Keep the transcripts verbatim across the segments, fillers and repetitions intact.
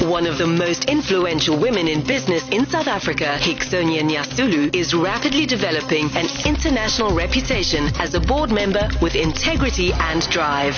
One of the most influential women in business in South Africa, Hixonia Nyasulu, is rapidly developing an international reputation as a board member with integrity and drive.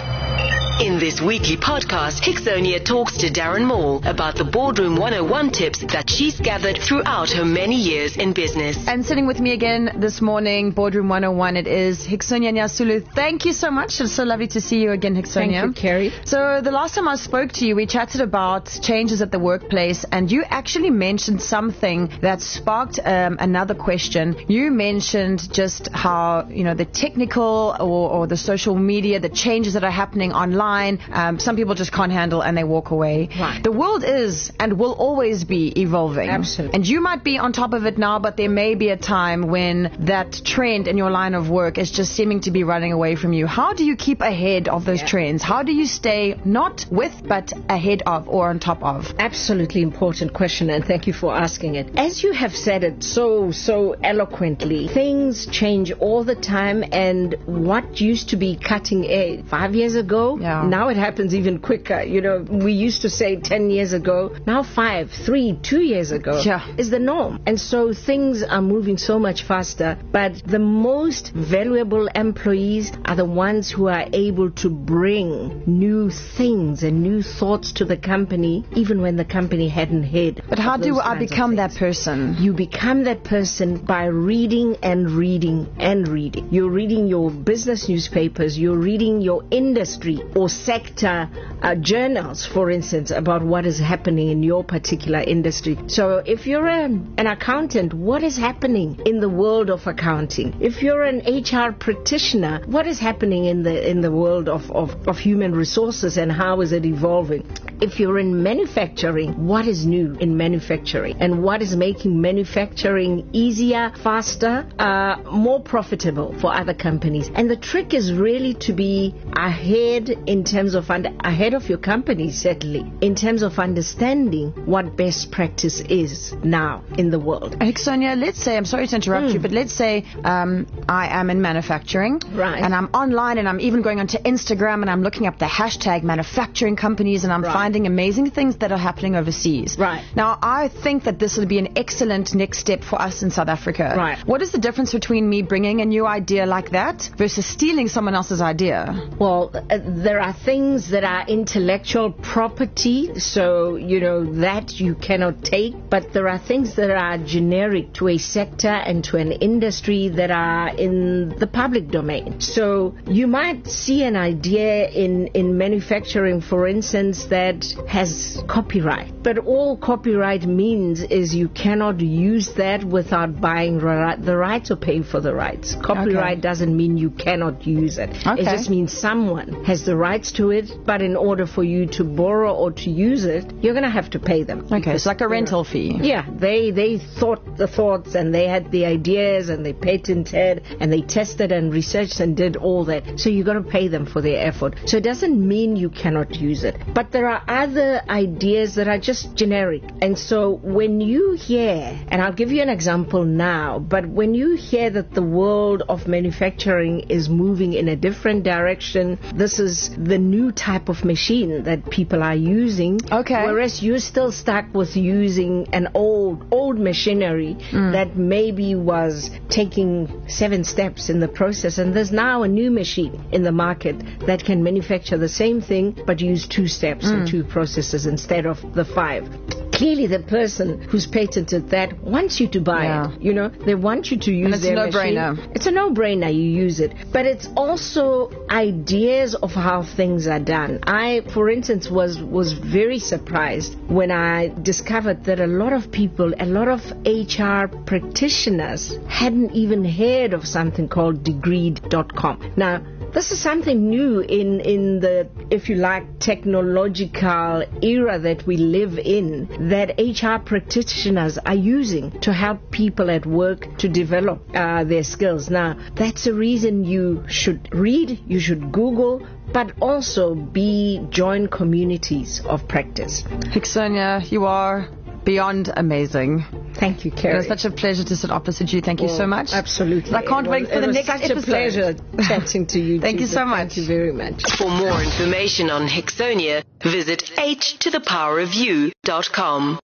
In this weekly podcast, Hixonia talks to Darren Moore about the Boardroom one oh one tips that she's gathered throughout her many years in business. And sitting with me again this morning, Boardroom one oh one, it is Hixonia Nyasulu. Thank you so much. It's so lovely to see you again, Hixonia. Thank you, Carrie. So the last time I spoke to you, we chatted about changes at the workplace, and you actually mentioned something that sparked um, another question. You mentioned just how, you know, the technical or, or the social media, the changes that are happening online, Um, some people just can't handle and they walk away. Right. The world is and will always be evolving. Absolutely. And you might be on top of it now, but there may be a time when that trend in your line of work is just seeming to be running away from you. How do you keep ahead of those yeah. trends? How do you stay not with, but ahead of or on top of? Absolutely important question, and thank you for asking it. As you have said it so, so eloquently, things change all the time, and what used to be cutting edge five years ago, yeah. now it happens even quicker. You know, we used to say ten years ago, now five, three, two years ago yeah. is the norm. And so things are moving so much faster, but the most valuable employees are the ones who are able to bring new things and new thoughts to the company, even when the company hadn't heard. But how do I become that person? You become that person by reading and reading and reading. You're reading your business newspapers, you're reading your industry or sector uh, journals, for instance, about what is happening in your particular industry. So if you're an, an accountant, what is happening in the world of accounting? If you're an H R practitioner, what is happening in the in the world of, of, of human resources and how is it evolving? If you're in manufacturing, what is new in manufacturing and what is making manufacturing easier, faster, uh, more profitable for other companies? And the trick is really to be ahead in terms of under, ahead of your company, certainly, in terms of understanding what best practice is now in the world. Hixonia, let's say, I'm sorry to interrupt mm. you, but let's say um, I am in manufacturing, right. and I'm online, and I'm even going onto Instagram, and I'm looking up the hashtag manufacturing companies, and I'm right. finding amazing things that are happening overseas. Right. Now, I think that this would be an excellent next step for us in South Africa. Right. What is the difference between me bringing a new idea like that versus stealing someone else's idea? Well, uh, there are things that are intellectual property, so, you know, that you cannot take, but there are things that are generic to a sector and to an industry that are in the public domain. So you might see an idea in, in manufacturing, for instance, that has copyright, but all copyright means is you cannot use that without buying the rights or paying for the rights. Copyright okay. doesn't mean you cannot use it. Okay. It just means someone has the rights to it, but in order for you to borrow or to use it, you're going to have to pay them. Okay, it's like a rental fee. Yeah, they they thought the thoughts and they had the ideas and they patented and they tested and researched and did all that. So you're going to pay them for their effort. So it doesn't mean you cannot use it. But there are other ideas that are just generic. And so when you hear, and I'll give you an example now, but when you hear that the world of manufacturing is moving in a different direction, this is the new type of machine that people are using. Okay. Whereas you're still stuck with using an old, old machinery mm. that maybe was taking seven steps in the process. And there's now a new machine in the market that can manufacture the same thing but use two steps mm. and two processes instead of the five. Clearly the person who's patented that wants you to buy yeah. it. You know, they want you to use and it's their a machine. no-brainer. It's a no-brainer, you use it. But it's also ideas of how things are done. I, for instance, was, was very surprised when I discovered that a lot of people, a lot of H R practitioners hadn't even heard of something called degreed dot com. Now, this is something new in, in the, if you like, technological era that we live in, that H R practitioners are using to help people at work to develop uh, their skills. Now, that's a reason you should read, you should Google, but also be join communities of practice. Hixonia, you are beyond amazing. Thank you, Kerry. It was such a pleasure to sit opposite you. Thank you well, so much. Absolutely. I can't it wait was, for the it was next such episode. a pleasure chatting to you. Thank too, you so much. Thank you very much. For more information on Hixonia, visit h to the power of you dot com.